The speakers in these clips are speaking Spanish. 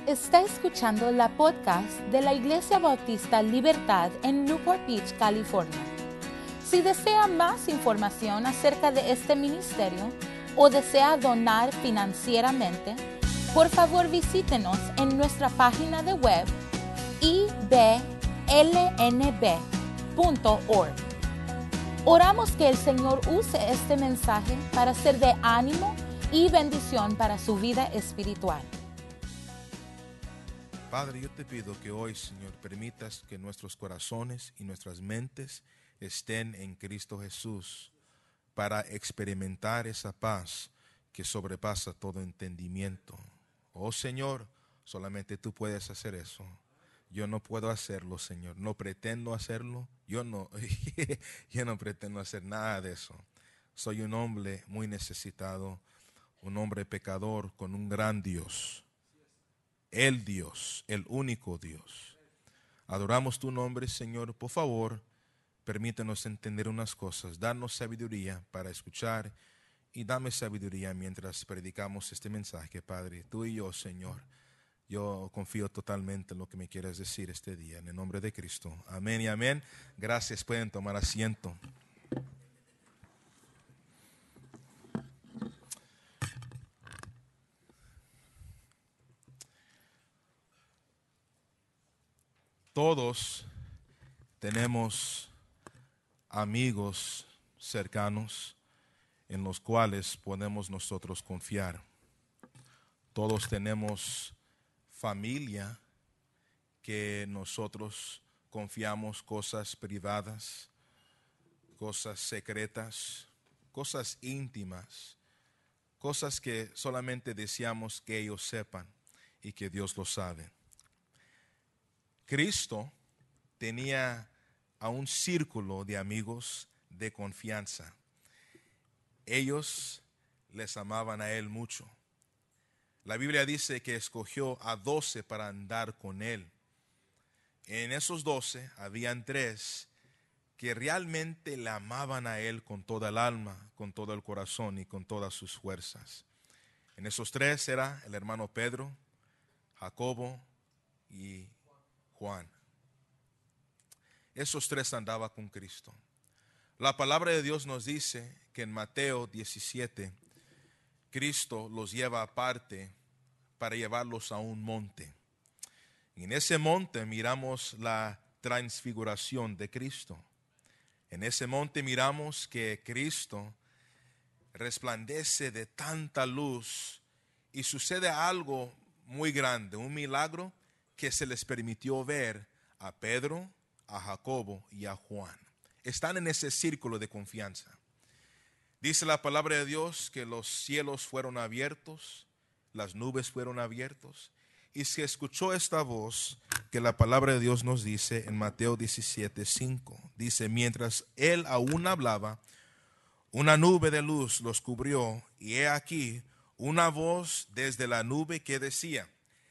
Está escuchando la podcast de la Iglesia Bautista Libertad en Newport Beach, California. Si desea más información acerca de este ministerio o desea donar financieramente, por favor visítenos en nuestra página de web iblnb.org. Oramos que el Señor use este mensaje para ser de ánimo y bendición para su vida espiritual. Padre, yo te pido que hoy, Señor, permitas que nuestros corazones y nuestras mentes estén en Cristo Jesús para experimentar esa paz que sobrepasa todo entendimiento. Oh Señor, solamente tú puedes hacer eso. Yo no puedo hacerlo, Señor. No pretendo hacerlo. Yo no pretendo hacer nada de eso. Soy un hombre muy necesitado, un hombre pecador con un gran Dios. El Dios, el único Dios. Adoramos tu nombre, Señor. Por favor, permítanos entender unas cosas. Danos sabiduría para escuchar y dame sabiduría mientras predicamos este mensaje, Padre. Tú y yo, Señor. Yo confío totalmente en lo que me quieres decir este día. En el nombre de Cristo. Amén y amén. Gracias. Pueden tomar asiento. Todos tenemos amigos cercanos en los cuales podemos nosotros confiar. Todos tenemos familia que nosotros confiamos cosas privadas, cosas secretas, cosas íntimas, cosas que solamente deseamos que ellos sepan y que Dios lo sabe. Cristo tenía a un círculo de amigos de confianza. Ellos les amaban a Él mucho. La Biblia dice que escogió a 12 para andar con Él. En esos 12 habían 3 que realmente le amaban a Él con toda el alma, con todo el corazón y con todas sus fuerzas. En esos 3 era el hermano Pedro, Jacobo y Juan. Esos 3 andaban con Cristo. La palabra de Dios nos dice que en Mateo 17, Cristo los lleva aparte para llevarlos a un monte. Y en ese monte miramos la transfiguración de Cristo. En ese monte miramos que Cristo resplandece de tanta luz y sucede algo muy grande, un milagro que se les permitió ver a Pedro, a Jacobo y a Juan. Están en ese círculo de confianza. Dice la palabra de Dios que los cielos fueron abiertos, las nubes fueron abiertos, y se escuchó esta voz que la palabra de Dios nos dice en Mateo 17:5. Dice, mientras él aún hablaba, una nube de luz los cubrió, y he aquí una voz desde la nube que decía,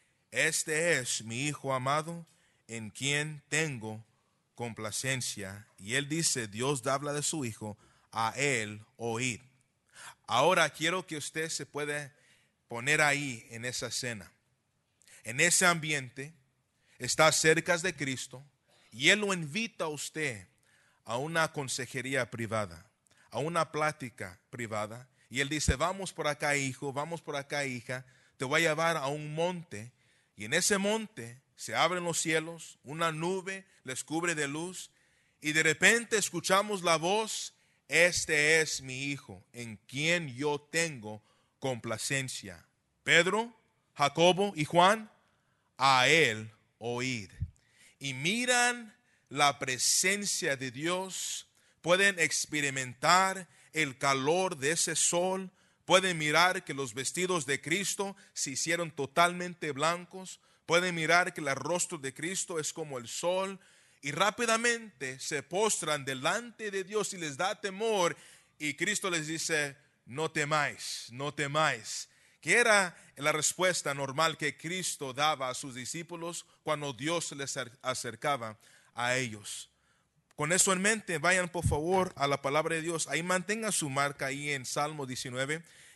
este es mi Hijo amado, en quien tengo complacencia. Y él dice, Dios habla de su Hijo, a él oíd. Ahora quiero que usted se pueda poner ahí en esa escena. En ese ambiente, está cerca de Cristo y Él lo invita a usted a una consejería privada, a una plática privada. Y Él dice, vamos por acá, hijo, vamos por acá, hija, te voy a llevar a un monte. Y en ese monte se abren los cielos, una nube les cubre de luz y de repente escuchamos la voz, este es mi Hijo, en quien yo tengo complacencia. Pedro, Jacobo y Juan, a él oír. Y miran la presencia de Dios, pueden experimentar el calor de ese sol, pueden mirar que los vestidos de Cristo se hicieron totalmente blancos, pueden mirar que el rostro de Cristo es como el sol, y rápidamente se postran delante de Dios y les da temor, y Cristo les dice, no temáis, no temáis. Que era la respuesta normal que Cristo daba a sus discípulos cuando Dios se les acercaba a ellos. Con eso en mente, vayan por favor a la palabra de Dios. Ahí mantenga su marca ahí en Salmo 19.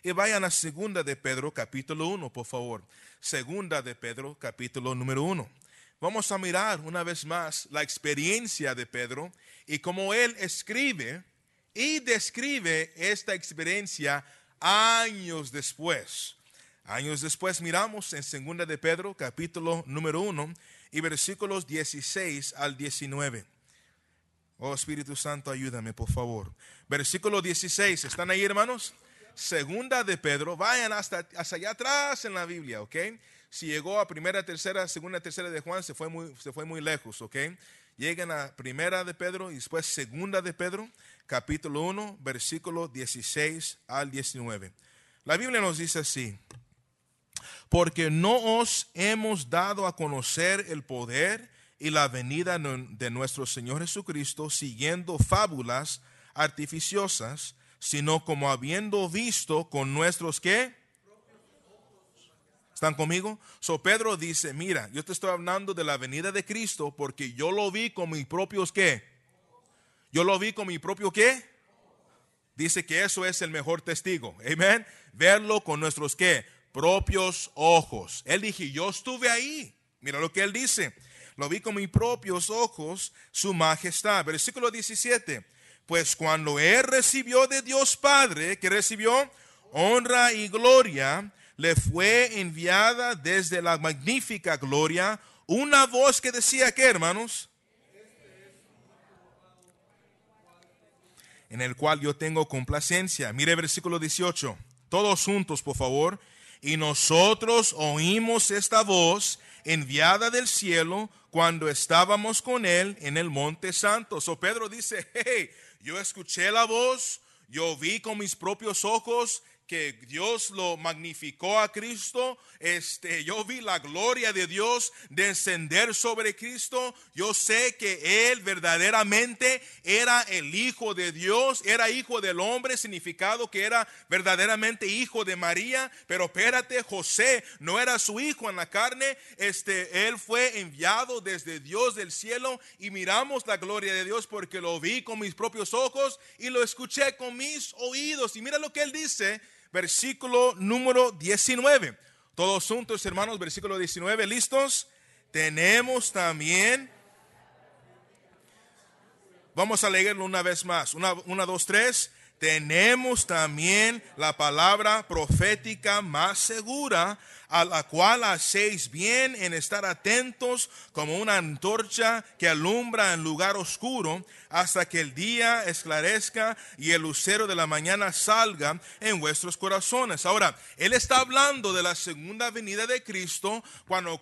y vayan a segunda de Pedro capítulo 1, por favor. Segunda de Pedro capítulo número 1. Vamos a mirar una vez más la experiencia de Pedro y cómo él escribe y describe esta experiencia años después. Años después miramos en segunda de Pedro capítulo número 1 y versículos 16 al 19. Oh Espíritu Santo, ayúdame por favor. Versículo 16, ¿están ahí, hermanos? Segunda de Pedro, vayan hasta allá atrás en la Biblia, ¿ok? Si llegó a primera, tercera, segunda, tercera de Juan, se fue muy lejos, ¿ok? Lleguen a primera de Pedro y después segunda de Pedro, capítulo 1, versículo 16 al 19. La Biblia nos dice así: porque no os hemos dado a conocer el poder y la venida de nuestro Señor Jesucristo siguiendo fábulas artificiosas, sino como habiendo visto con nuestros ¿qué? ¿Están conmigo? So Pedro dice, mira, yo te estoy hablando de la venida de Cristo porque yo lo vi con mis propios ¿qué? Yo lo vi con mi propio ¿qué? Dice que eso es el mejor testigo. Amén. Verlo con nuestros ¿qué? Propios ojos. Él dije, yo estuve ahí. Mira lo que él dice. Lo vi con mis propios ojos, su majestad. Versículo 17. Pues cuando él recibió de Dios Padre, que recibió honra y gloria, le fue enviada desde la magnífica gloria una voz que decía, ¿qué, hermanos? En el cual yo tengo complacencia. Mire versículo 18. Todos juntos, por favor. Y nosotros oímos esta voz enviada del cielo cuando estábamos con él en el monte santo. So Pedro dice, hey, yo escuché la voz, yo vi con mis propios ojos que Dios lo magnificó a Cristo. Yo vi la gloria de Dios descender sobre Cristo. Yo sé que Él verdaderamente era el Hijo de Dios, era hijo del hombre, significado que era verdaderamente hijo de María. Pero espérate, José no era su hijo en la carne. Él fue enviado desde Dios del cielo y miramos la gloria de Dios porque lo vi con mis propios ojos y lo escuché con mis oídos. Y mira lo que Él dice. Versículo número 19. Todos juntos, hermanos, versículo 19, ¿listos? Tenemos también. Vamos a leerlo una vez más. Una, dos, tres. Tenemos también la palabra profética más segura, a la cual hacéis bien en estar atentos como una antorcha que alumbra en lugar oscuro hasta que el día esclarezca y el lucero de la mañana salga en vuestros corazones. Ahora, él está hablando de la segunda venida de Cristo, cuando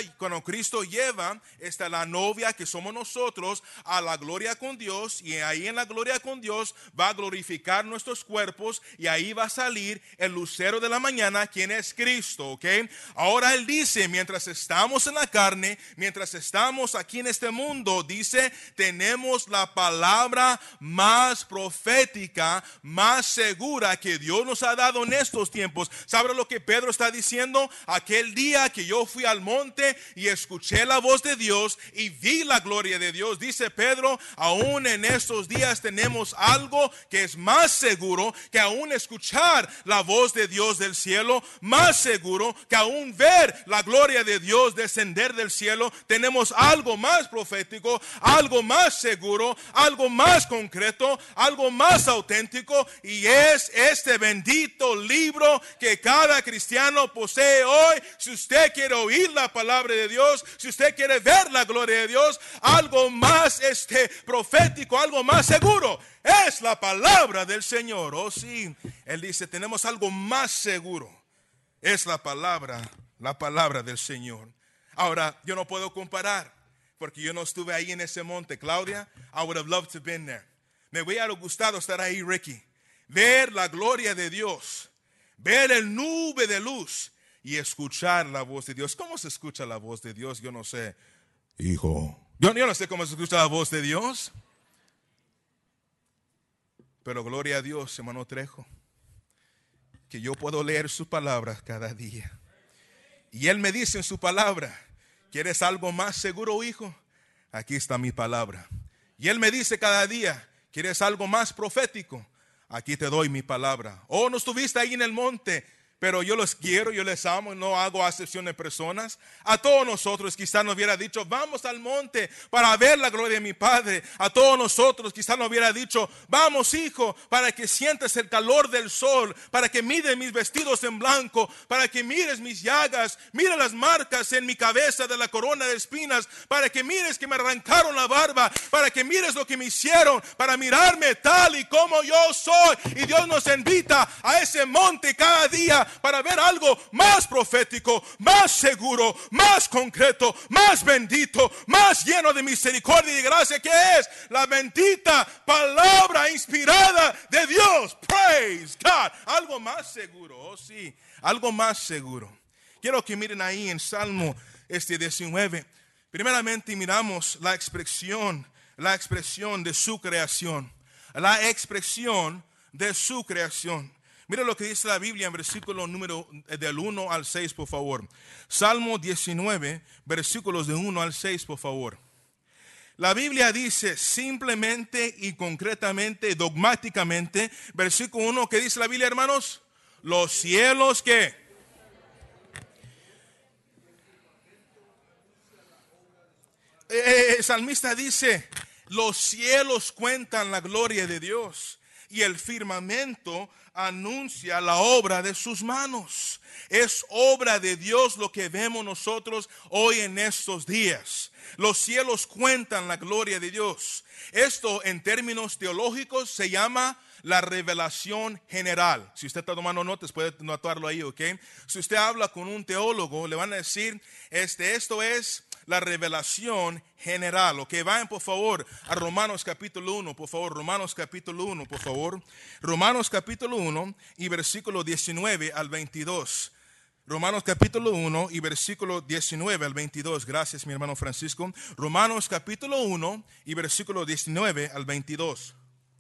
Cristo lleva la novia que somos nosotros a la gloria con Dios, y ahí en la gloria con Dios va a glorificar nuestros cuerpos y ahí va a salir el lucero de la mañana, quien es Cristo, ¿ok? Ahora él dice, mientras estamos en la carne, mientras estamos aquí en este mundo, dice, tenemos la palabra más profética, más segura que Dios nos ha dado en estos tiempos. ¿Sabe lo que Pedro está diciendo? Aquel día que yo fui al monte y escuché la voz de Dios y vi la gloria de Dios, dice Pedro, aún en estos días tenemos algo que es más seguro que aún escuchar la voz de Dios del cielo, más seguro que aún ver la gloria de Dios descender del cielo. Tenemos algo más profético, algo más seguro, algo más concreto, algo más auténtico, y es este bendito libro que cada cristiano posee hoy. Si usted quiere oír la palabra de Dios, si usted quiere ver la gloria de Dios, algo más profético, algo más seguro es la palabra del Señor. Oh sí, él dice, tenemos algo más seguro, es la palabra del Señor. Ahora, yo no puedo comparar porque yo no estuve ahí en ese monte. Claudia, I would have loved to have been there. Me hubiera gustado estar ahí, Ricky, ver la gloria de Dios, ver el nube de luz y escuchar la voz de Dios. ¿Cómo se escucha la voz de Dios? Yo no sé, hijo. Yo no sé cómo se escucha la voz de Dios. Pero gloria a Dios, hermano Trejo, que yo puedo leer sus palabras cada día. Y Él me dice en su palabra, ¿quieres algo más seguro, hijo? Aquí está mi palabra. Y Él me dice cada día, ¿quieres algo más profético? aquí te doy mi palabra. Oh, no estuviste ahí en el monte, pero yo los quiero, yo les amo, no hago acepción de personas. A todos nosotros quizás nos hubiera dicho, vamos al monte para ver la gloria de mi Padre. A todos nosotros quizás nos hubiera dicho, vamos hijo, para que sientas el calor del sol, para que mires mis vestidos en blanco, para que mires mis llagas, mira las marcas en mi cabeza de la corona de espinas, para que mires que me arrancaron la barba, para que mires lo que me hicieron, para mirarme tal y como yo soy. Y Dios nos invita a ese monte cada día para ver algo más profético, más seguro, más concreto, más bendito, más lleno de misericordia y gracia, que es la bendita palabra inspirada de Dios. Praise God. Algo más seguro, oh sí, algo más seguro. Quiero que miren ahí en Salmo 19. Primeramente miramos la expresión de su creación. La expresión de su creación. Mira lo que dice la Biblia en versículo número del 1 al 6, por favor. Salmo 19, versículos de 1 al 6, por favor. La Biblia dice simplemente y concretamente, dogmáticamente, versículo 1, ¿qué dice la Biblia, hermanos? Los cielos, ¿qué? El salmista dice, los cielos cuentan la gloria de Dios y el firmamento anuncia la obra de sus manos. Es obra de Dios lo que vemos nosotros hoy en estos días. Los cielos cuentan la gloria de Dios. Esto en términos teológicos se llama la revelación general. Si usted está tomando notas, puede notarlo ahí, ¿ok? Si usted habla con un teólogo, le van a decir, esto es la revelación general. Ok, vayan por favor a Romanos capítulo 1, por favor. Romanos capítulo 1, por favor. Romanos capítulo 1 y versículo 19 al 22. Romanos capítulo 1 y versículo 19 al 22. Gracias, mi hermano Francisco. Romanos capítulo 1 y versículo 19 al 22.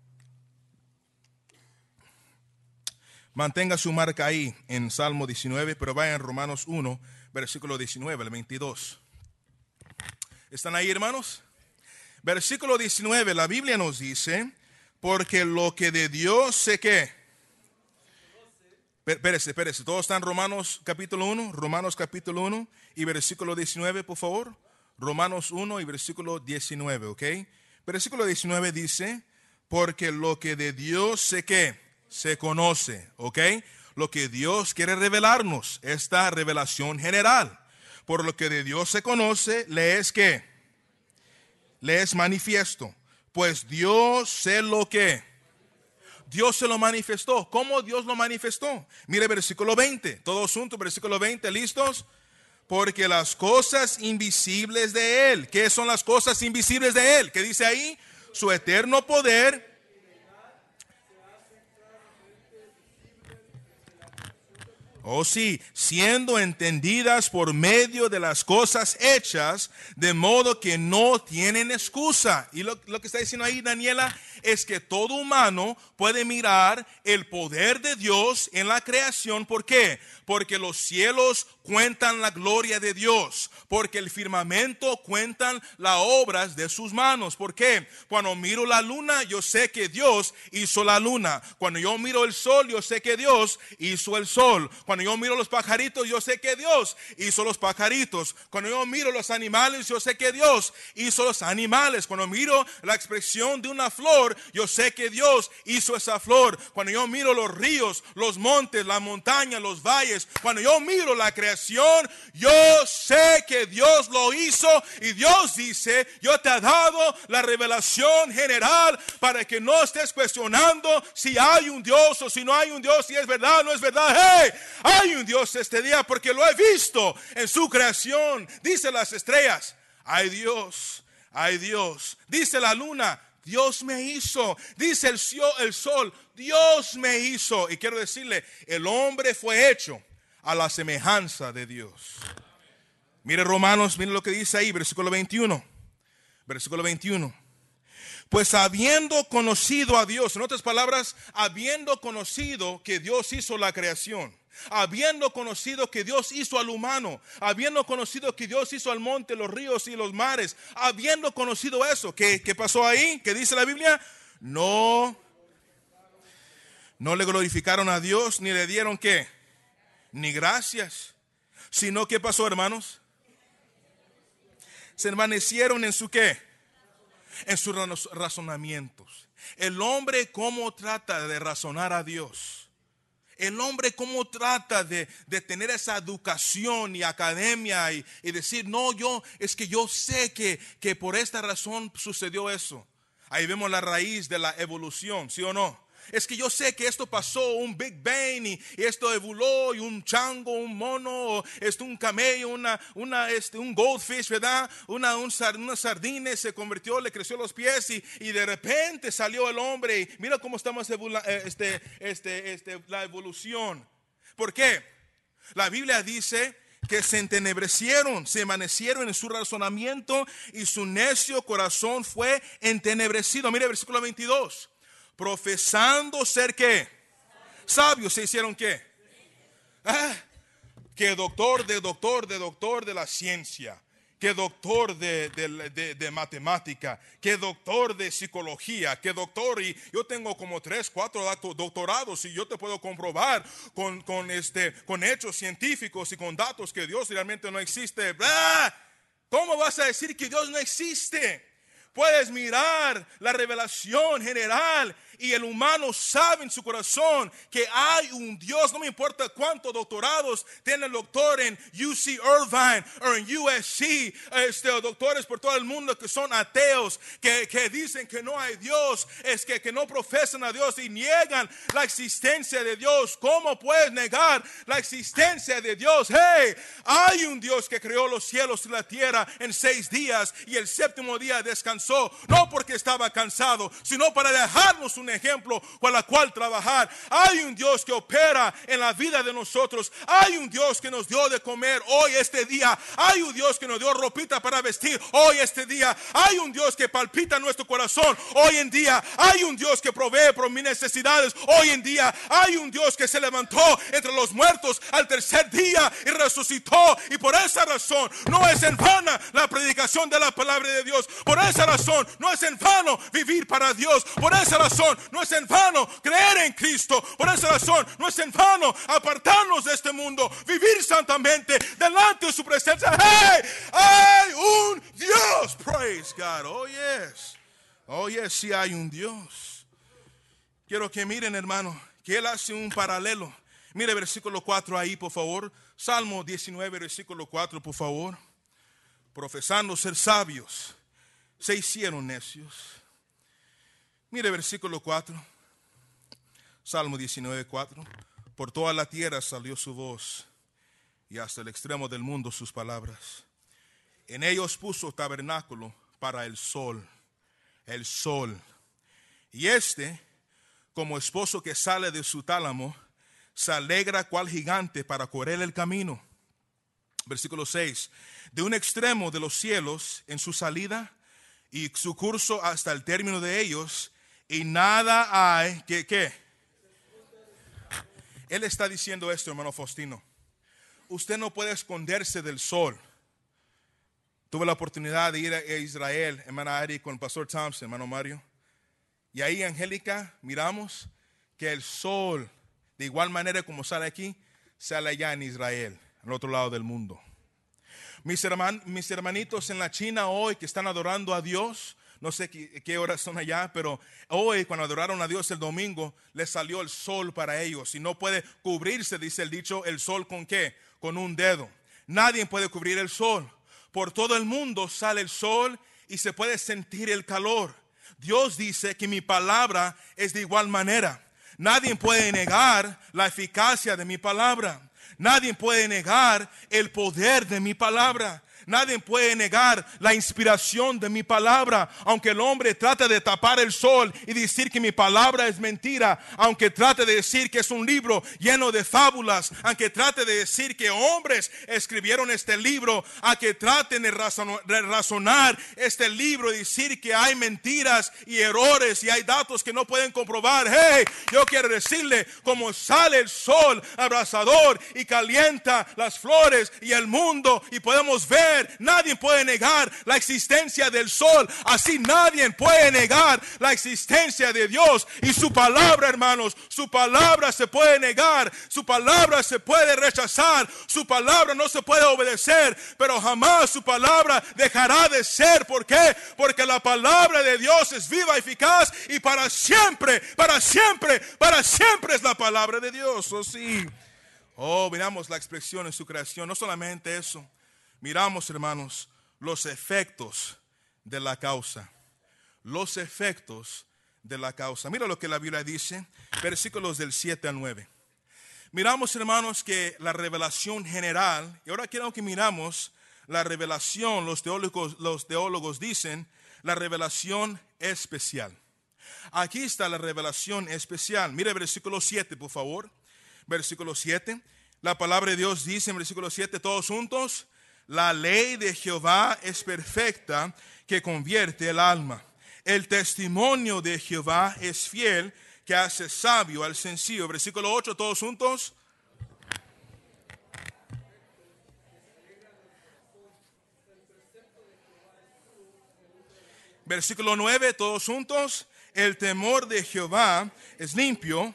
Mantenga su marca ahí en Salmo 19, pero vayan a Romanos 1, versículo 19 al 22. ¿Están ahí, hermanos? Versículo 19, la Biblia nos dice, porque lo que de Dios sé que... Espérese, ¿todos están en Romanos capítulo 1? Romanos capítulo 1 y versículo 19, por favor. Romanos 1 y versículo 19, ¿ok? Versículo 19 dice, porque lo que de Dios sé que se conoce, ¿ok? Lo que Dios quiere revelarnos, esta revelación general. Por lo que de Dios se conoce, le es que, le es manifiesto. Pues Dios sé lo que, Dios se lo manifestó. ¿Cómo Dios lo manifestó? Mire versículo 20, todos juntos, versículo 20, ¿listos? Porque las cosas invisibles de Él, ¿qué son las cosas invisibles de Él? ¿Qué dice ahí? Su eterno poder. Oh sí, siendo entendidas por medio de las cosas hechas, de modo que no tienen excusa. Y lo que está diciendo ahí Daniela es que todo humano puede mirar el poder de Dios en la creación. ¿Por qué? Porque los cielos cuentan la gloria de Dios, porque el firmamento cuentan las obras de sus manos. ¿Por qué? Cuando miro la luna, yo sé que Dios hizo la luna. Cuando yo miro el sol, yo sé que Dios hizo el sol. Cuando yo miro los pajaritos, yo sé que Dios hizo los pajaritos. Cuando yo miro los animales, yo sé que Dios hizo los animales. Cuando miro la expresión de una flor, yo sé que Dios hizo esa flor. Cuando yo miro los ríos, los montes, la montaña, los valles, cuando yo miro la creación, yo sé que Dios lo hizo. Y Dios dice, yo te he dado la revelación general para que no estés cuestionando si hay un Dios o si no hay un Dios, si es verdad o no es verdad. Hey, hay un Dios este día porque lo he visto en su creación. Dice las estrellas, hay Dios, hay Dios. Dice la luna, Dios me hizo. Dice el sol, Dios me hizo. Y quiero decirle, el hombre fue hecho a la semejanza de Dios. Mire Romanos, mire lo que dice ahí, versículo 21. Versículo 21. Pues habiendo conocido a Dios, en otras palabras, habiendo conocido que Dios hizo la creación, habiendo conocido que Dios hizo al humano, habiendo conocido que Dios hizo al monte, los ríos y los mares, habiendo conocido eso, ¿qué pasó ahí? ¿Qué dice la Biblia? No No le glorificaron a Dios ni le dieron ¿qué? Ni gracias. Sino ¿qué pasó, hermanos? Se envanecieron en su ¿qué? En sus razonamientos. El hombre cómo trata de razonar a Dios. El hombre cómo trata de tener esa educación y academia y decir, no, es que yo sé que por esta razón sucedió eso. Ahí vemos la raíz de la evolución, ¿sí o no? Es que yo sé que esto pasó, un Big Bang y esto evoluó y un chango, un mono, un camello, un goldfish, ¿verdad? Una sardina se convirtió, le creció los pies y de repente salió el hombre y mira cómo estamos la evolución. ¿Por qué? La Biblia dice que se entenebrecieron, se envanecieron en su razonamiento y su necio corazón fue entenebrecido. Mire versículo 22. Profesando ser ¿qué? Sabios, se hicieron ¿qué? Que doctor de la ciencia, que doctor de matemática, que doctor de psicología, que doctor, y yo tengo como 3, 4 doctorados y yo te puedo comprobar con hechos científicos y con datos que Dios realmente no existe. ¿Cómo vas a decir que Dios no existe? Puedes mirar la revelación general y el humano sabe en su corazón que hay un Dios. No me importa cuántos doctorados tiene el doctor en UC Irvine o en USC, doctores por todo el mundo que son ateos, que dicen que no hay Dios, que no profesan a Dios y niegan la existencia de Dios. ¿Cómo puedes negar la existencia de Dios? Hey, hay un Dios que creó los cielos y la tierra en 6 días y el 7º día descansó. No porque estaba cansado, sino para dejarnos un ejemplo con la cual trabajar. Hay un Dios que opera en la vida de nosotros. Hay un Dios que nos dio de comer hoy este día. Hay un Dios que nos dio ropita para vestir hoy este día. Hay un Dios que palpita en nuestro corazón hoy en día. Hay un Dios que provee por mis necesidades hoy en día. Hay un Dios que se levantó entre los muertos al 3er día y resucitó, y por esa razón no es en vano la predicación de la palabra de Dios. Por esa razón no es en vano vivir para Dios. Por esa razón no es en vano creer en Cristo. Por esa razón no es en vano apartarnos de este mundo, vivir santamente delante de su presencia. ¡Hey! Hay un Dios. Praise God. Oh yes, sí hay un Dios. Quiero que miren, hermano, que Él hace un paralelo. Mire versículo 4 ahí, por favor. Salmo 19, versículo 4, por favor. Profesando ser sabios, se hicieron necios. Mire versículo 4. Salmo 19, 4. Por toda la tierra salió su voz, y hasta el extremo del mundo sus palabras. En ellos puso tabernáculo para el sol. El sol. Y como esposo que sale de su tálamo, se alegra cual gigante para correr el camino. Versículo 6. De un extremo de los cielos en su salida y su curso hasta el término de ellos, y nada hay que. Él está diciendo esto, hermano Faustino. Usted no puede esconderse del sol. Tuve la oportunidad de ir a Israel, hermana Ari, con el pastor Thompson, hermano Mario. Y ahí, Angélica, miramos que el sol, de igual manera como sale aquí, sale allá en Israel, al otro lado del mundo. Mis hermanitos en la China hoy que están adorando a Dios, no sé qué horas son allá, pero hoy cuando adoraron a Dios el domingo, les salió el sol para ellos. Y no puede cubrirse, dice el dicho, el sol ¿con qué? Con un dedo. Nadie puede cubrir el sol. Por todo el mundo sale el sol y se puede sentir el calor. Dios dice que mi palabra es de igual manera. Nadie puede negar la eficacia de mi palabra. Nadie puede negar el poder de mi palabra. Nadie puede negar la inspiración de mi palabra. Aunque el hombre trate de tapar el sol y decir que mi palabra es mentira, aunque trate de decir que es un libro lleno de fábulas, aunque trate de decir que hombres escribieron este libro, a que traten de razonar este libro y decir que hay mentiras y errores y hay datos que no pueden comprobar. Hey, yo quiero decirle, como sale el sol abrasador y calienta las flores y el mundo y podemos ver, nadie puede negar la existencia del sol. Así nadie puede negar la existencia de Dios y su palabra, hermanos. Su palabra se puede negar, su palabra se puede rechazar, su palabra no se puede obedecer, pero jamás su palabra dejará de ser. ¿Por qué? Porque la palabra de Dios es viva, eficaz y para siempre, para siempre, para siempre es la palabra de Dios. Oh, sí. Oh, miramos la expresión en su creación. No solamente eso, miramos, hermanos, los efectos de la causa. Los efectos de la causa. Mira lo que la Biblia dice, versículos del 7 al 9. Miramos, hermanos, que la revelación general, y ahora quiero que miramos la revelación, los teólogos dicen, la revelación especial. Aquí está la revelación especial. Mire versículo 7, por favor. Versículo 7. La palabra de Dios dice en versículo 7, todos juntos, la ley de Jehová es perfecta, que convierte el alma. El testimonio de Jehová es fiel, que hace sabio al sencillo. Versículo 8, todos juntos. Versículo 9, todos juntos. El temor de Jehová es limpio.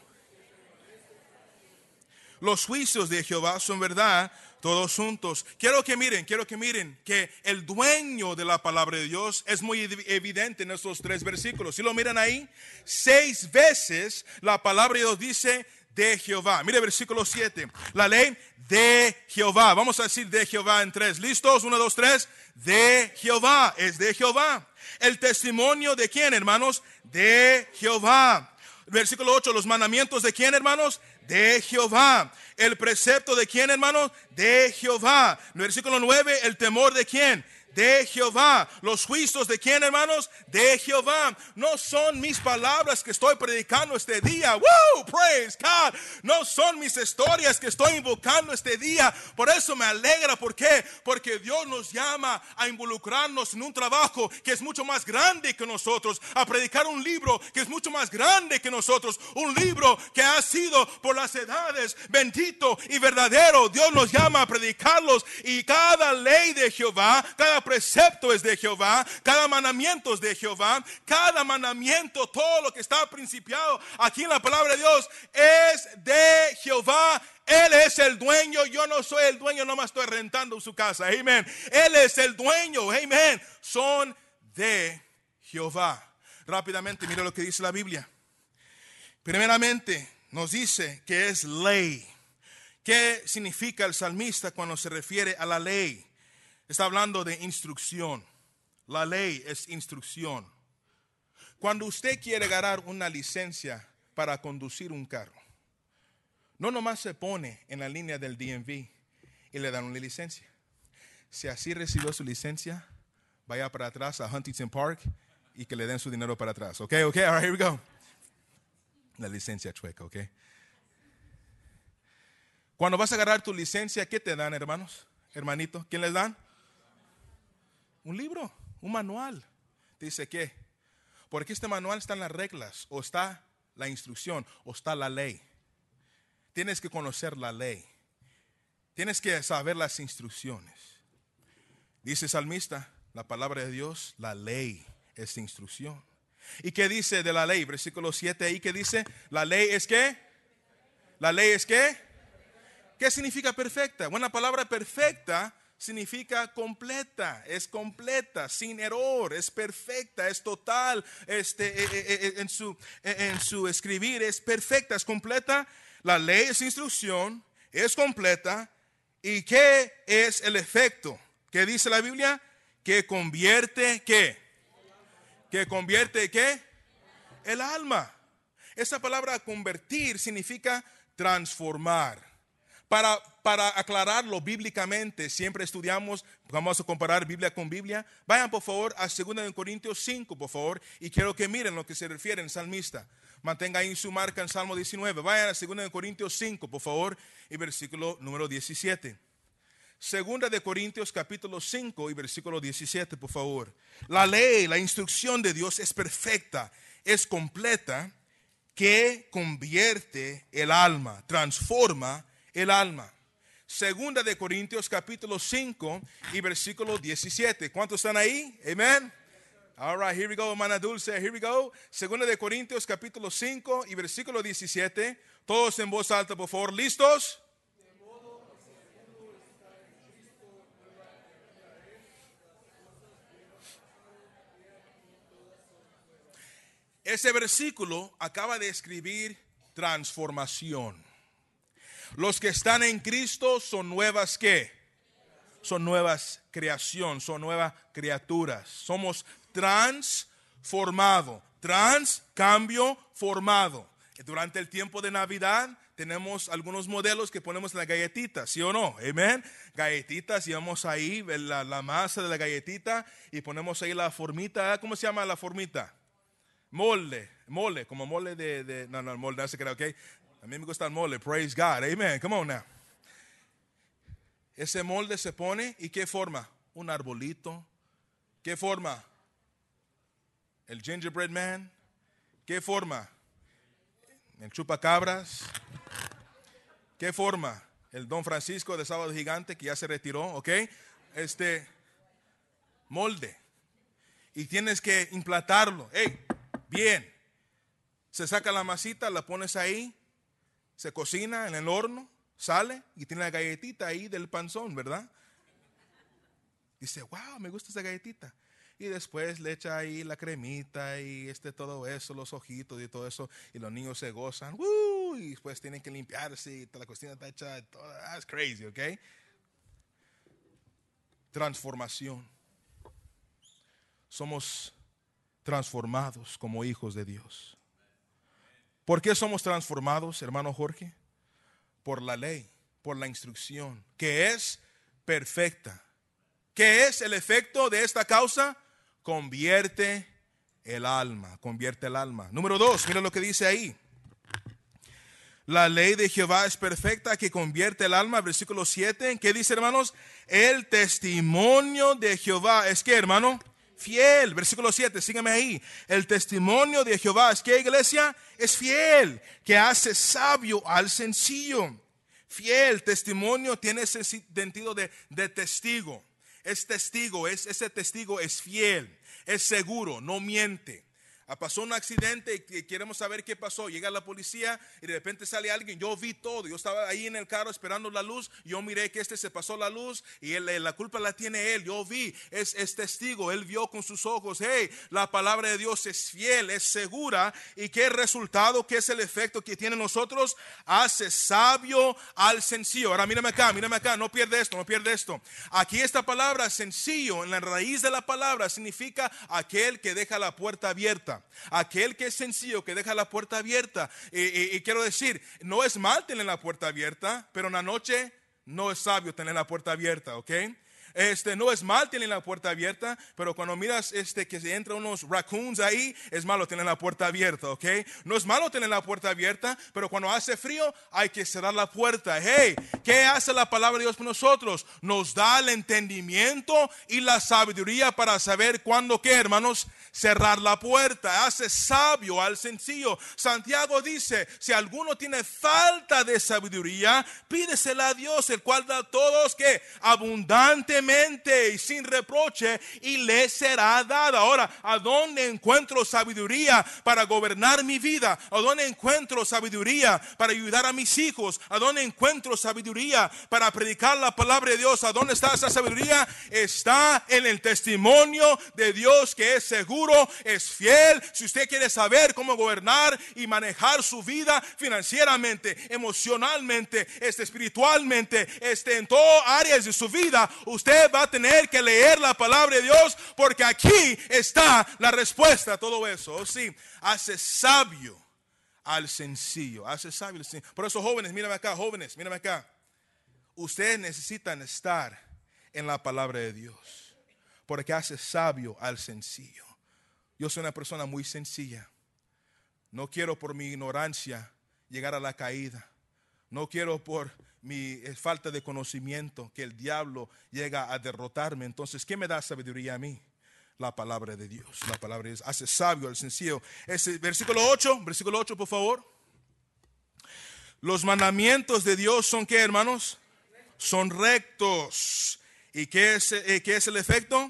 Los juicios de Jehová son verdad, todos juntos. Quiero que miren que el dueño de la palabra de Dios es muy evidente en estos 3 versículos. Si lo miran ahí, 6 veces la palabra de Dios dice de Jehová. Mire versículo 7, la ley de Jehová. Vamos a decir de Jehová en 3. ¿Listos? 1, 2, 3. De Jehová, es de Jehová. El testimonio de quién, hermanos? De Jehová. Versículo 8, los mandamientos de quién, hermanos? De Jehová. El precepto de quién, hermanos? De Jehová. Versículo 9, el temor de quién? De Jehová. Los juicios de quién, hermanos? De Jehová. No son mis palabras que estoy predicando este día. Woo, praise God. No son mis historias que estoy invocando este día. Por eso me alegra. ¿Por qué? Porque Dios nos llama a involucrarnos en un trabajo que es mucho más grande que nosotros, a predicar un libro que es mucho más grande que nosotros, un libro que ha sido por las edades bendito y verdadero. Dios nos llama a predicarlos, y cada ley de Jehová, cada precepto es de Jehová, cada mandamiento es de Jehová, cada mandamiento, todo lo que está principiado aquí en la palabra de Dios es de Jehová. Él es el dueño, yo no soy el dueño, nomás estoy rentando su casa, amén. Él es el dueño, amén. Son de Jehová. Rápidamente, mira lo que dice la Biblia. Primeramente, nos dice que es ley. ¿Qué significa el salmista cuando se refiere a la ley? Está hablando de instrucción. La ley es instrucción. Cuando usted quiere ganar una licencia para conducir un carro, no nomás se pone en la línea del DMV y le dan una licencia. Si así recibió su licencia, vaya para atrás a Huntington Park y que le den su dinero para atrás. Ok, all right, here we go. La licencia chueca, ok. Cuando vas a agarrar tu licencia, ¿qué te dan, hermanos? Hermanito, ¿quién les dan? Un libro, un manual. Te dice ¿qué? Porque este manual está en las reglas, o está la instrucción, o está la ley. Tienes que conocer la ley. Tienes que saber las instrucciones. Dice el salmista, la palabra de Dios, la ley es instrucción. ¿Y qué dice de la ley? Versículo 7 ahí, ¿qué dice? La ley es ¿qué? ¿La ley es qué? ¿Qué significa perfecta? Bueno, la palabra perfecta significa completa, es completa, sin error, es perfecta, es total, en su escribir es perfecta, es completa. La ley es instrucción, es completa. ¿Y qué es el efecto? ¿Qué dice la Biblia? Que convierte ¿qué? Que convierte ¿qué? El alma. Esa palabra convertir significa transformar. Para aclararlo bíblicamente, siempre estudiamos, vamos a comparar Biblia con Biblia. Vayan por favor a 2 Corintios 5, por favor, y quiero que miren lo que se refiere en salmista. Mantenga ahí su marca en Salmo 19. Vayan a 2 Corintios 5, por favor, y versículo número 17. 2 Corintios capítulo 5 y versículo 17, por favor. La ley, la instrucción de Dios es perfecta, es completa, que convierte el alma, transforma el alma. Segunda de Corintios capítulo 5 y versículo 17. ¿Cuántos están ahí? Amen. All right, here we go, hermana Dulce. Here we go. Segunda de Corintios capítulo 5 y versículo 17. Todos en voz alta, por favor. ¿Listos? Ese versículo acaba de escribir transformación. Los que están en Cristo son nuevas ¿qué? Son nuevas creación, son nuevas criaturas. Somos transformado, cambio formado. Durante el tiempo de Navidad tenemos algunos modelos que ponemos en la galletita, ¿sí o no? Amén. Galletitas, llevamos ahí la masa de la galletita y ponemos ahí la formita. ¿Cómo se llama la formita? Molde, como molde de no, molde, no se crea, ok. A mí me gusta el molde, praise God, amen, come on now. Ese molde se pone y ¿qué forma? Un arbolito. ¿Qué forma? El gingerbread man. ¿Qué forma? El chupacabras. ¿Qué forma? El Don Francisco de Sábado Gigante que ya se retiró, ok. Molde. Y tienes que implantarlo, bien, se saca la masita, la pones ahí, se cocina en el horno, sale y tiene la galletita ahí del panzón, ¿verdad? Dice, wow, me gusta esa galletita. Y después le echa ahí la cremita y todo eso, los ojitos y todo eso, y los niños se gozan, y después tienen que limpiarse y toda la cocina está hecha, that's crazy, ¿ok? Transformación. Somos transformados como hijos de Dios. ¿Por qué somos transformados, hermano Jorge? Por la ley, por la instrucción, que es perfecta. ¿Qué es el efecto de esta causa? Convierte el alma. Número 2, mira lo que dice ahí. La ley de Jehová es perfecta, que convierte el alma. Versículo 7, ¿qué dice, hermanos? El testimonio de Jehová es ¿qué, hermano? Fiel. Versículo 7, sígueme ahí. El testimonio de Jehová es ¿qué, iglesia? Es fiel, que hace sabio al sencillo. Fiel, testimonio tiene ese sentido de testigo. Es testigo, ese testigo es fiel, es seguro, no miente. Pasó un accidente y queremos saber qué pasó. Llega la policía y de repente sale alguien. Yo vi todo. Yo estaba ahí en el carro esperando la luz. Yo miré que se pasó la luz y la culpa la tiene él. Yo vi, es testigo. Él vio con sus ojos. Hey, la palabra de Dios es fiel, es segura. ¿Y qué resultado? ¿Qué es el efecto que tiene en nosotros? Hace sabio al sencillo. Ahora mírame acá, no pierde esto. Aquí esta palabra sencillo, en la raíz de la palabra, significa aquel que deja la puerta abierta. Aquel que es sencillo, que deja la puerta abierta. Y quiero decir, no es mal tener la puerta abierta, pero en la noche no es sabio tener la puerta abierta, ¿ok? No es mal tener la puerta abierta, pero cuando miras que se entran unos raccoons ahí, es malo tener la puerta abierta, ¿ok? No es malo tener la puerta abierta, pero cuando hace frío hay que cerrar la puerta. Hey, ¿qué hace la palabra de Dios por nosotros? Nos da el entendimiento y la sabiduría para saber cuándo, ¿qué, hermanos? Cerrar la puerta. Hace sabio al sencillo. Santiago dice, si alguno tiene falta de sabiduría, pídesela a Dios, el cual da a todos que abundantemente y sin reproche, y le será dada. Ahora, ¿a dónde encuentro sabiduría para gobernar mi vida? ¿A dónde encuentro sabiduría para ayudar a mis hijos? ¿A dónde encuentro sabiduría para predicar la palabra de Dios? ¿A dónde está esa sabiduría? Está en el testimonio de Dios, que es seguro, es fiel. Si usted quiere saber cómo gobernar y manejar su vida financieramente, emocionalmente, espiritualmente, en todas áreas de su vida, usted va a tener que leer la palabra de Dios, porque aquí está la respuesta a todo eso. Oh, sí, hace sabio al sencillo, Por eso, jóvenes, mírame acá, ustedes necesitan estar en la palabra de Dios, porque hace sabio al sencillo. Yo soy una persona muy sencilla. No quiero por mi ignorancia llegar a la caída. No quiero por mi falta de conocimiento que el diablo llega a derrotarme. Entonces, ¿qué me da sabiduría a mí? La palabra de Dios. La palabra de Dios hace sabio al sencillo. Versículo 8, por favor. Los mandamientos de Dios son ¿qué, hermanos? son rectos. ¿Y qué es el efecto?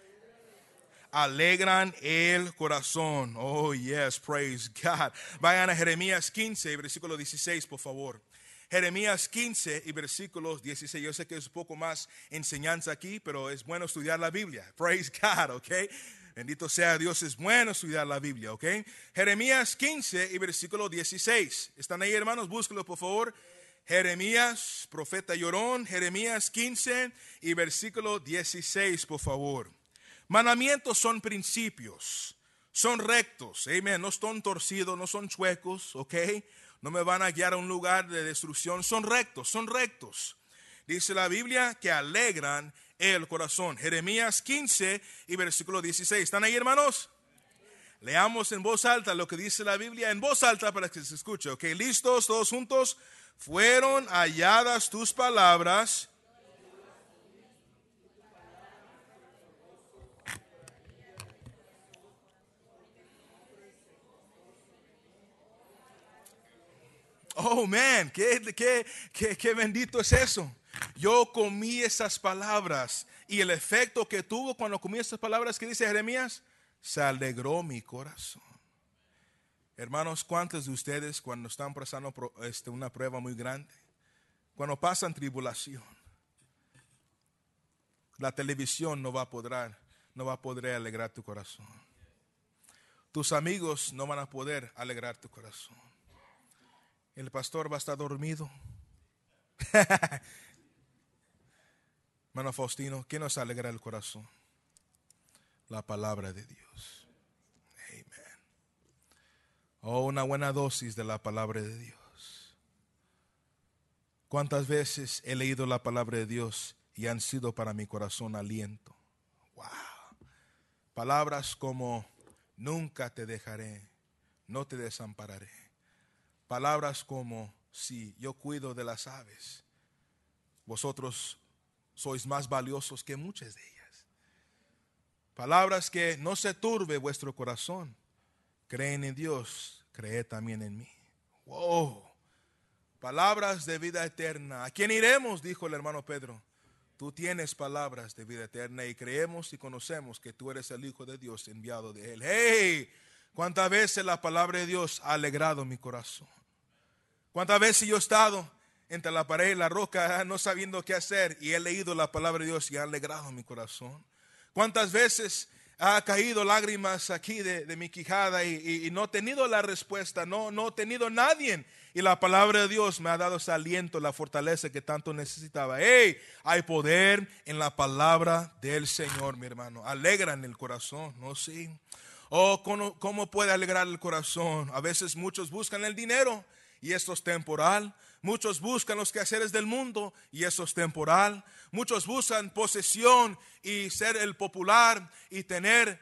Alegran el corazón. Oh, yes, praise God. Vayan a Jeremías 15, versículo 16, por favor. Jeremías 15 y versículos 16. Yo sé que es un poco más enseñanza aquí, pero es bueno estudiar la Biblia. Praise God, ok. Bendito sea Dios, es bueno estudiar la Biblia, ok. Jeremías 15 y versículo 16. ¿Están ahí, hermanos? Búsquenlo, por favor. Jeremías, profeta llorón. Jeremías 15 y versículo 16, por favor. Mandamientos son principios, son rectos, amen, no son torcidos, no son chuecos, ok, no me van a guiar a un lugar de destrucción, son rectos, son rectos. Dice la Biblia que alegran el corazón. Jeremías 15 y versículo 16, ¿están ahí, hermanos? Leamos en voz alta lo que dice la Biblia, en voz alta para que se escuche, ok, listos, todos juntos. Fueron halladas tus palabras. Oh, man, qué bendito es eso. Yo comí esas palabras y el efecto que tuvo cuando comí esas palabras que dice Jeremías, se alegró mi corazón. Hermanos, ¿cuántos de ustedes cuando están pasando una prueba muy grande, cuando pasan tribulación, la televisión no va a poder alegrar tu corazón? Tus amigos no van a poder alegrar tu corazón. El pastor va a estar dormido. Hermano Faustino, ¿qué nos alegra el corazón? La palabra de Dios. Amén. Oh, una buena dosis de la palabra de Dios. ¿Cuántas veces he leído la palabra de Dios y han sido para mi corazón aliento? Wow. Palabras como nunca te dejaré, no te desampararé. Palabras como, si yo cuido de las aves, vosotros sois más valiosos que muchas de ellas. Palabras que no se turbe vuestro corazón. Creen en Dios, creed también en mí. Wow. Palabras de vida eterna. ¿A quién iremos? Dijo el hermano Pedro. Tú tienes palabras de vida eterna y creemos y conocemos que tú eres el Hijo de Dios enviado de Él. Hey, ¿cuántas veces la palabra de Dios ha alegrado mi corazón? ¿Cuántas veces yo he estado entre la pared y la roca no sabiendo qué hacer y he leído la palabra de Dios y ha alegrado mi corazón? ¿Cuántas veces ha caído lágrimas aquí de mi quijada y no he tenido la respuesta, no he tenido nadie? Y la palabra de Dios me ha dado ese aliento, la fortaleza que tanto necesitaba. Hey, hay poder en la palabra del Señor, mi hermano. Alegra en el corazón, ¿no? Sí. Oh, ¿cómo puede alegrar el corazón? A veces muchos buscan el dinero y esto es temporal. Muchos buscan los quehaceres del mundo y eso es temporal. Muchos buscan posesión y ser el popular y tener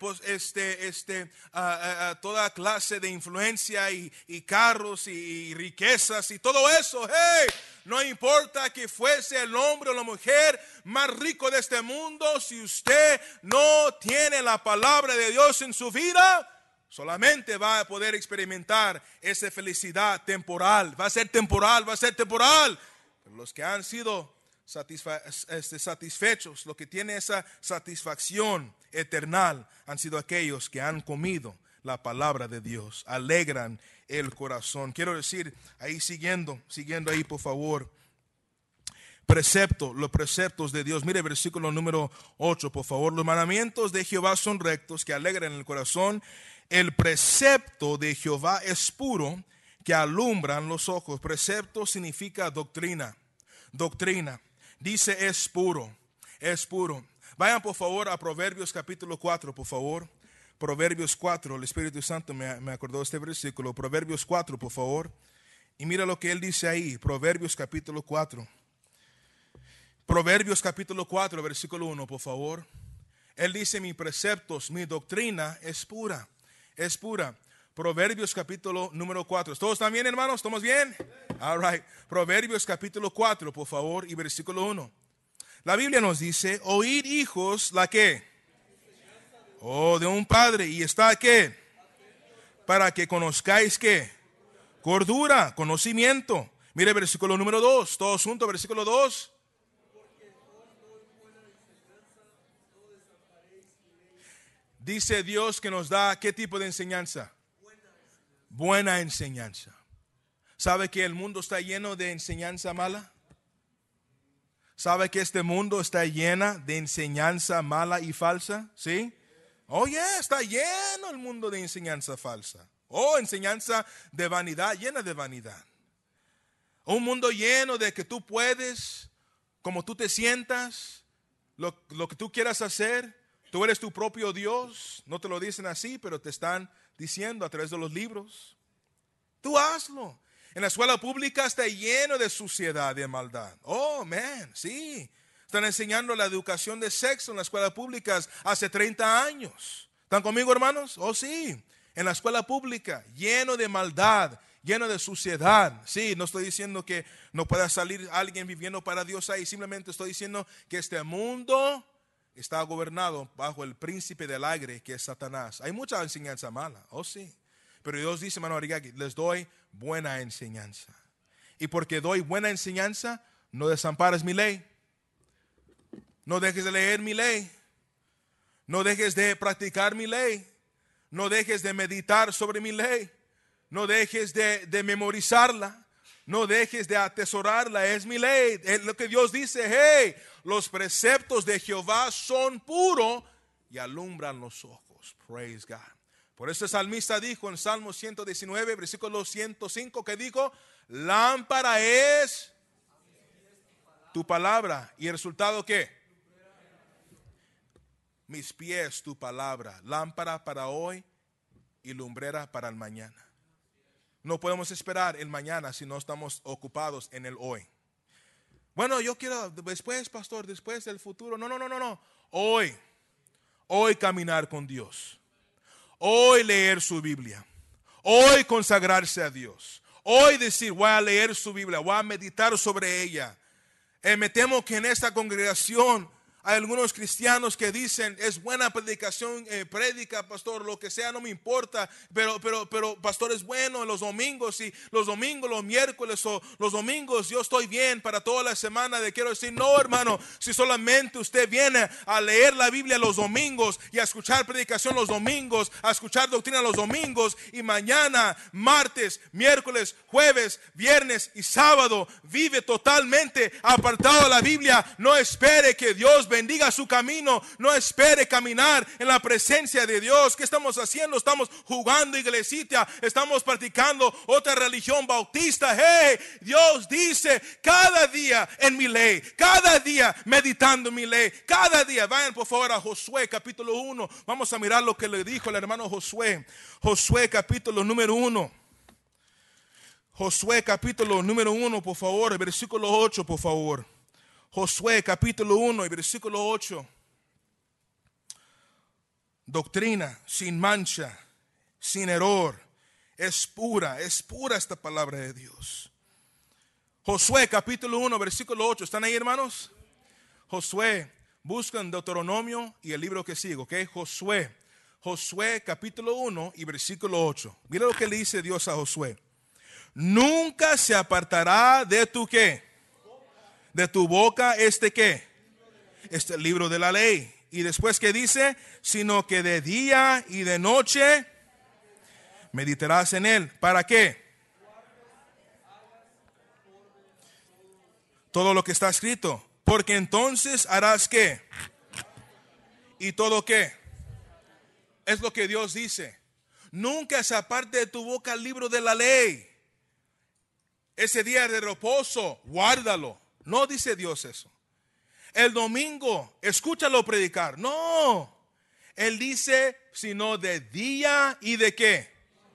toda clase de influencia y carros y riquezas y todo eso. Hey, no importa que fuese el hombre o la mujer más rico de este mundo, si usted no tiene la palabra de Dios en su vida, solamente va a poder experimentar esa felicidad temporal. Va a ser temporal, va a ser temporal. Pero los que han sido satisfechos, los que tienen esa satisfacción eterna, han sido aquellos que han comido la palabra de Dios. Alegran el corazón. Quiero decir, ahí siguiendo ahí, por favor. Los preceptos de Dios. Mire versículo número 8, por favor. Los mandamientos de Jehová son rectos, que alegran el corazón. El precepto de Jehová es puro, que alumbran los ojos. Precepto significa doctrina. Doctrina. Dice es puro. Es puro. Vayan por favor a Proverbios capítulo 4, por favor. Proverbios 4. El Espíritu Santo me acordó de este versículo. Proverbios 4, por favor. Y mira lo que él dice ahí. Proverbios capítulo 4. Proverbios capítulo 4, versículo 1, por favor. Él dice, mis preceptos, mi doctrina es pura. Es pura. Proverbios capítulo número 4. ¿Todos están bien, hermanos? ¿Estamos bien? All right. Proverbios capítulo 4, por favor, y versículo 1. La Biblia nos dice, oíd hijos, ¿la qué? Oh, de un padre. ¿Y está qué? Para que conozcáis qué? Cordura, conocimiento. Mire versículo número 2. Todos juntos, versículo 2. Dice Dios que nos da ¿qué tipo de enseñanza? Buena enseñanza. ¿Sabe que el mundo está lleno de enseñanza mala? ¿Sabe que este mundo está lleno de enseñanza mala y falsa? ¿Sí? Oh, está lleno el mundo de enseñanza falsa. Oh, enseñanza de vanidad, llena de vanidad. Un mundo lleno de que tú puedes, como tú te sientas, lo que tú quieras hacer. Tú eres tu propio Dios. No te lo dicen así, pero te están diciendo a través de los libros. Tú hazlo. En la escuela pública está lleno de suciedad, de maldad. Oh, man, sí. Están enseñando la educación de sexo en las escuelas públicas hace 30 años. ¿Están conmigo, hermanos? Oh, sí. En la escuela pública, lleno de maldad, lleno de suciedad. Sí, no estoy diciendo que no pueda salir alguien viviendo para Dios ahí. Simplemente estoy diciendo que este mundo está gobernado bajo el príncipe del aire, que es Satanás. Hay mucha enseñanza mala. Oh, sí. Pero Dios dice, hermano Arigaki, les doy buena enseñanza. Y porque doy buena enseñanza, no desampares mi ley. No dejes de leer mi ley. No dejes de practicar mi ley. No dejes de meditar sobre mi ley. No dejes de memorizarla. No dejes de atesorarla. Es mi ley. Es lo que Dios dice. Hey, los preceptos de Jehová son puros y alumbran los ojos. Praise God. Por eso el salmista dijo en Salmo 119, versículo 105, que dijo, lámpara es tu palabra. ¿Y el resultado qué? Mis pies tu palabra. Lámpara para hoy y lumbrera para el mañana. No podemos esperar el mañana si no estamos ocupados en el hoy. Bueno, yo quiero después, pastor, después del futuro. No. Hoy caminar con Dios. Hoy leer su Biblia. Hoy consagrarse a Dios. Hoy decir, voy a leer su Biblia, voy a meditar sobre ella. Me temo que en esta congregación hay algunos cristianos que dicen, es buena predicación, prédica, pastor, lo que sea, no me importa, pero pastor, es bueno en los domingos, y los domingos, los miércoles o los domingos, yo estoy bien para toda la semana. Quiero decir, no, hermano, si solamente usted viene a leer la Biblia los domingos y a escuchar predicación los domingos, a escuchar doctrina los domingos, y mañana, martes, miércoles, jueves, viernes y sábado vive totalmente apartado de la Biblia, no espere que Dios bendiga su camino. No espere caminar en la presencia de Dios. ¿Qué estamos haciendo? Estamos jugando iglesita. Estamos practicando otra religión bautista. Hey, Dios dice, cada día en mi ley, cada día meditando en mi ley, cada día. Vayan por favor a Josué capítulo 1. Vamos a mirar lo que le dijo el hermano Josué. Josué capítulo número 1. Josué capítulo número 1, por favor, versículo 8, por favor. Josué capítulo 1 y versículo 8. Doctrina sin mancha, sin error. Es pura esta palabra de Dios. Josué capítulo 1, versículo 8. ¿Están ahí, hermanos? Josué, buscan Deuteronomio y el libro que sigue, ¿ok? Josué capítulo 1 y versículo 8. Mira lo que le dice Dios a Josué. Nunca se apartará de tu ¿qué? De tu boca ¿qué? Este libro de la ley. Y después que dice, sino que de día y de noche meditarás en él. ¿Para qué? Todo lo que está escrito. Porque entonces harás ¿qué? Y todo ¿qué? Es lo que Dios dice. Nunca se aparte de tu boca el libro de la ley. Ese día de reposo, guárdalo. No dice Dios eso. El domingo, escúchalo predicar. No. Él dice, sino de día y de qué.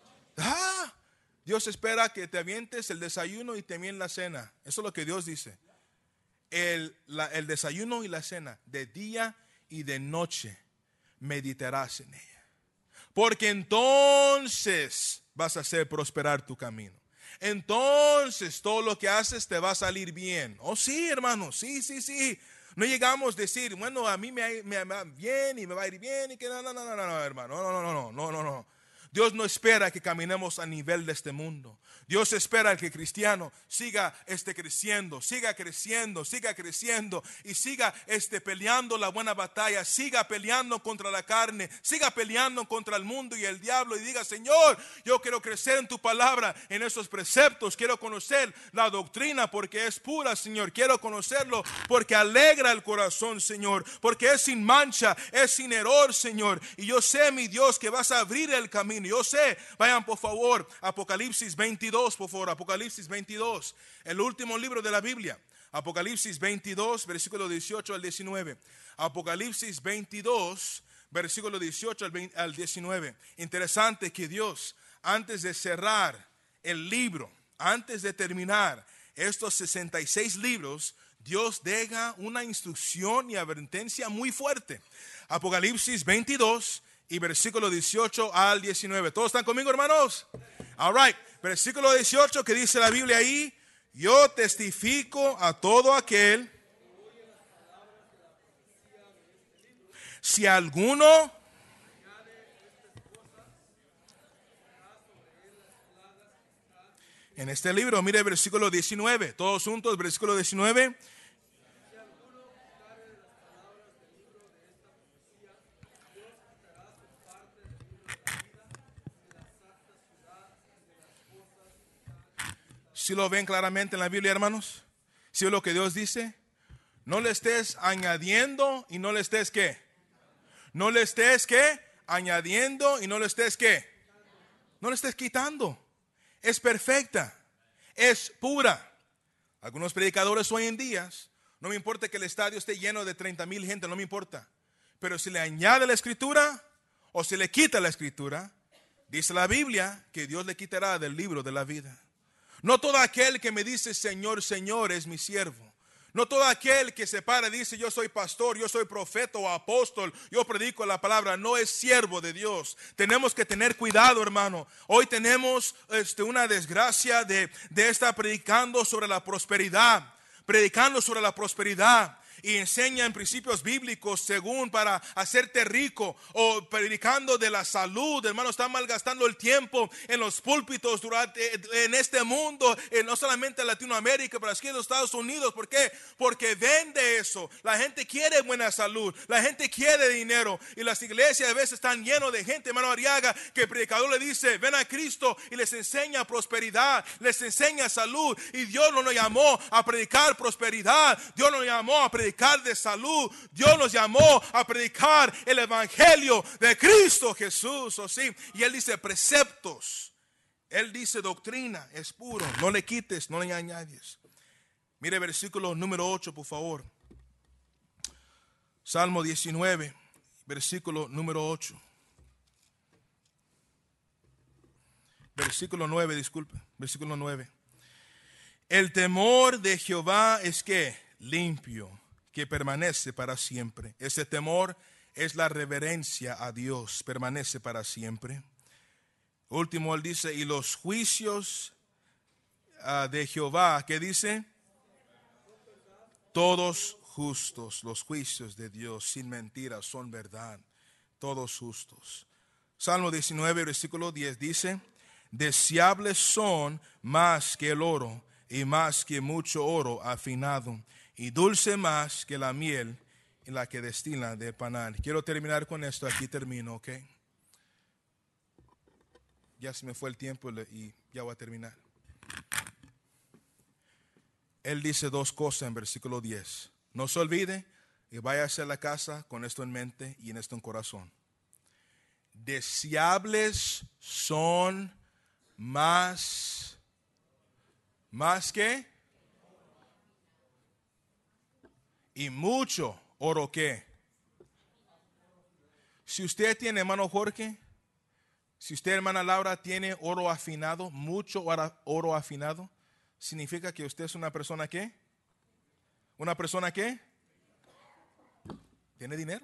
Dios espera que te avientes el desayuno y también la cena. Eso es lo que Dios dice. El desayuno y la cena, de día y de noche, meditarás en ella. Porque entonces vas a hacer prosperar tu camino. Entonces todo lo que haces te va a salir bien. Oh sí, hermano, sí. No llegamos a decir, bueno, a mí me va bien y me va a ir bien y que no, hermano, no. Dios no espera que caminemos a nivel de este mundo. Dios espera que el cristiano siga creciendo, siga creciendo, siga creciendo y siga peleando la buena batalla, siga peleando contra la carne, siga peleando contra el mundo y el diablo y diga: Señor, yo quiero crecer en tu palabra, en esos preceptos, quiero conocer la doctrina porque es pura, Señor, quiero conocerlo porque alegra el corazón, Señor, porque es sin mancha, es sin error, Señor, y yo sé, mi Dios, que vas a abrir el camino. Yo sé, vayan por favor, Apocalipsis 22, por favor, Apocalipsis 22, el último libro de la Biblia, Apocalipsis 22, versículo 18 al 19, Apocalipsis 22, versículo 18 al 19. Interesante que Dios, antes de cerrar el libro, antes de terminar estos 66 libros, Dios deja una instrucción y advertencia muy fuerte. Apocalipsis 22 y versículo 18 al 19. ¿Todos están conmigo, hermanos? All right. Versículo 18, que dice la Biblia ahí: yo testifico a todo aquel, si alguno en este libro, mire el versículo 19, todos juntos, versículo 19. Si lo ven claramente en la Biblia, hermanos, si es lo que Dios dice, no le estés añadiendo y no le estés ¿qué? No le estés ¿qué? Añadiendo y no le estés ¿qué? No le estés quitando. Es perfecta, es pura. Algunos predicadores hoy en día, no me importa que el estadio esté lleno de 30,000 gente, no me importa. Pero si le añade la escritura o si le quita la escritura, dice la Biblia que Dios le quitará del libro de la vida. No todo aquel que me dice Señor, Señor es mi siervo. No todo aquel que se para y dice yo soy pastor, yo soy profeta o apóstol, yo predico la palabra, no es siervo de Dios. Tenemos que tener cuidado, hermano. Hoy tenemos una desgracia de estar predicando sobre la prosperidad. Predicando sobre la prosperidad. Y enseñan principios bíblicos según para hacerte rico, o predicando de la salud. Hermano, están malgastando el tiempo en los púlpitos en este mundo, no solamente en Latinoamérica, pero aquí en los Estados Unidos. ¿Por qué? Porque vende eso. La gente quiere buena salud, la gente quiere dinero, y las iglesias a veces están llenas de gente, hermano Arriaga, que el predicador le dice ven a Cristo y les enseña prosperidad, les enseña salud. Y Dios no nos llamó a predicar prosperidad, Dios nos llamó a predicar de salud. Dios nos llamó a predicar el evangelio de Cristo Jesús, ¿o sí? Y él dice preceptos, él dice doctrina, es puro, no le quites, no le añades. Mire versículo número 8, por favor. Salmo 19, versículo número 8. Versículo 9, disculpe, versículo 9. El temor de Jehová es que limpio, que permanece para siempre. Ese temor es la reverencia a Dios, permanece para siempre. Último, él dice, y los juicios de Jehová, ¿qué dice? Todos justos. Los juicios de Dios sin mentiras son verdad, todos justos. Salmo 19, versículo 10 dice, deseables son más que el oro y más que mucho oro afinado, y dulce más que la miel en la que destila de panal. Quiero terminar con esto, aquí termino, ¿ok? Ya se me fue el tiempo y ya voy a terminar. Él dice dos cosas en versículo 10. No se olvide y vaya a hacer la casa con esto en mente y en esto en corazón. Deseables son más que y mucho oro que. Si usted tiene, hermano Jorge, si usted, hermana Laura, tiene oro afinado, mucho oro afinado, significa que usted es una persona que, una persona que tiene dinero.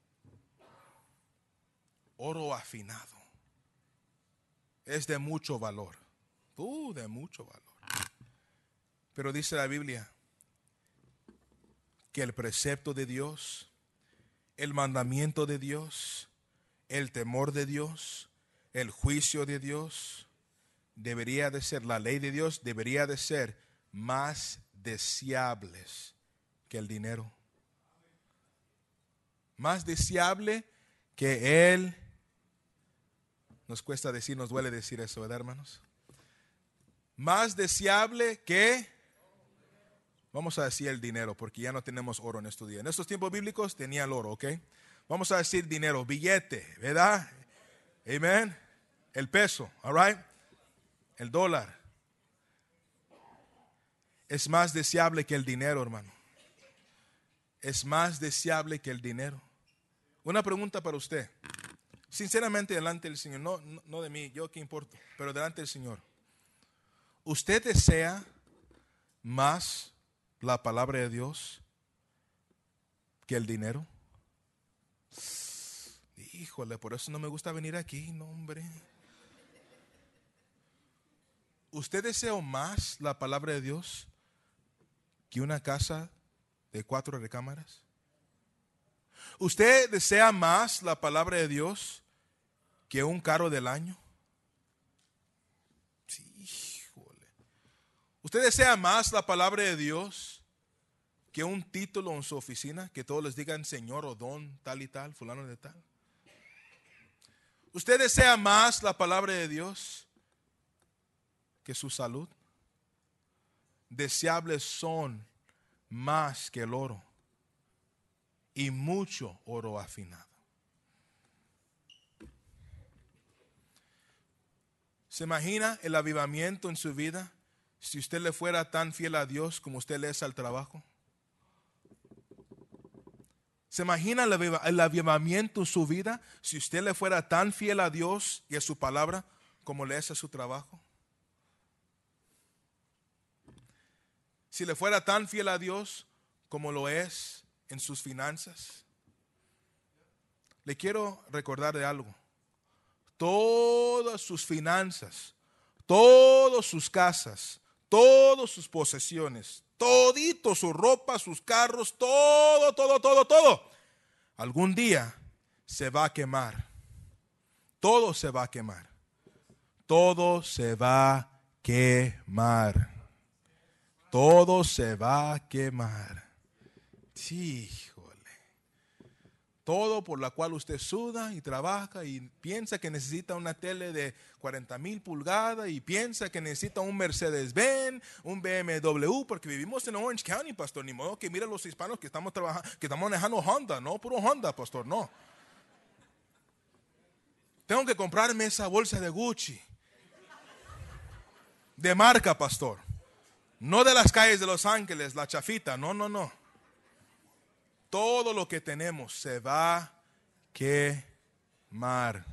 Oro afinado es de mucho valor, de mucho valor. Pero dice la Biblia que el precepto de Dios, el mandamiento de Dios, el temor de Dios el juicio de Dios debería de ser, la ley de Dios debería de ser más deseables que el dinero. Más deseable que Él. Nos cuesta decir, nos duele decir eso, ¿verdad, hermanos? Más deseable que, vamos a decir el dinero, porque ya no tenemos oro en estos días. En estos tiempos bíblicos tenía el oro, ¿ok? Vamos a decir dinero, billete, ¿verdad? Amén. El peso, all right? El dólar. Es más deseable que el dinero, hermano. Es más deseable que el dinero. Una pregunta para usted. Sinceramente, delante del Señor, no de mí, yo qué importo, pero delante del Señor. ¿Usted desea más la palabra de Dios que el dinero? Híjole, por eso no me gusta venir aquí, no, hombre. ¿Usted desea más la palabra de Dios que una casa de 4 recámaras? ¿Usted desea más la palabra de Dios que un carro del año? Sí, híjole. ¿Usted desea más la palabra de Dios que un título en su oficina? Que todos les digan señor o don, tal y tal, fulano de tal. ¿Usted desea más la palabra de Dios que su salud? Deseables son más que el oro y mucho oro afinado. ¿Se imagina el avivamiento en su vida si usted le fuera tan fiel a Dios como usted le es al trabajo? ¿Se imagina el avivamiento en su vida si usted le fuera tan fiel a Dios y a su palabra como le es a su trabajo? Si le fuera tan fiel a Dios como lo es en sus finanzas. Le quiero recordar de algo. Todas sus finanzas, todas sus casas, todas sus posesiones, todito su ropa, sus carros, todo, algún día se va a quemar. Todo se va a quemar. Todo se va a quemar. Todo se va a quemar. Sí, híjole. Todo por la cual usted suda y trabaja y piensa que necesita una tele de 40,000 pulgadas y piensa que necesita un Mercedes-Benz, un BMW, porque vivimos en Orange County, pastor. Ni modo que mira los hispanos que estamos trabajando, que estamos manejando Honda, no puro Honda, pastor, no. Tengo que comprarme esa bolsa de Gucci, de marca, pastor. No de las calles de Los Ángeles, la chafita, no. Todo lo que tenemos se va a quemar.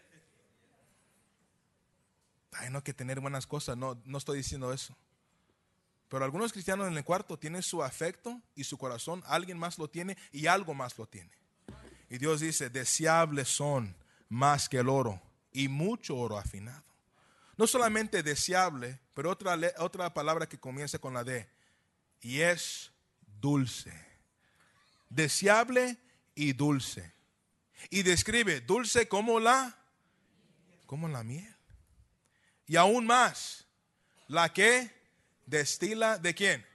Ay, no hay que tener buenas cosas, no estoy diciendo eso. Pero algunos cristianos en el cuarto tienen su afecto y su corazón, alguien más lo tiene y algo más lo tiene. Y Dios dice, deseables son más que el oro y mucho oro afinado. No solamente deseable, pero otra palabra que comienza con la D, y es dulce. Deseable y dulce. Y describe dulce como la miel. Y aún más, la que destila ¿de quién?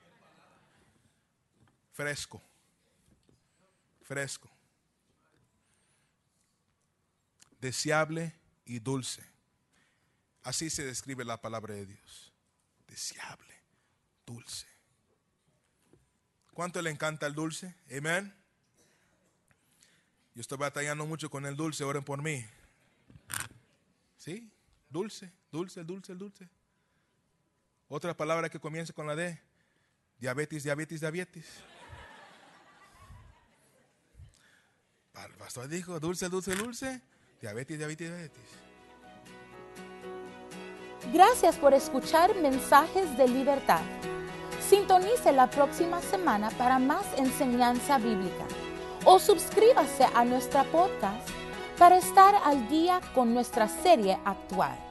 Fresco. Deseable y dulce. Así se describe la palabra de Dios. Deseable, dulce. ¿Cuánto le encanta el dulce? Amén. Yo estoy batallando mucho con el dulce, oren por mí. ¿Sí? Dulce. Otra palabra que comienza con la D. Diabetes. El pastor dijo dulce. Diabetes. Gracias por escuchar Mensajes de Libertad. Sintonice la próxima semana para más enseñanza bíblica o suscríbase a nuestra podcast para estar al día con nuestra serie actual.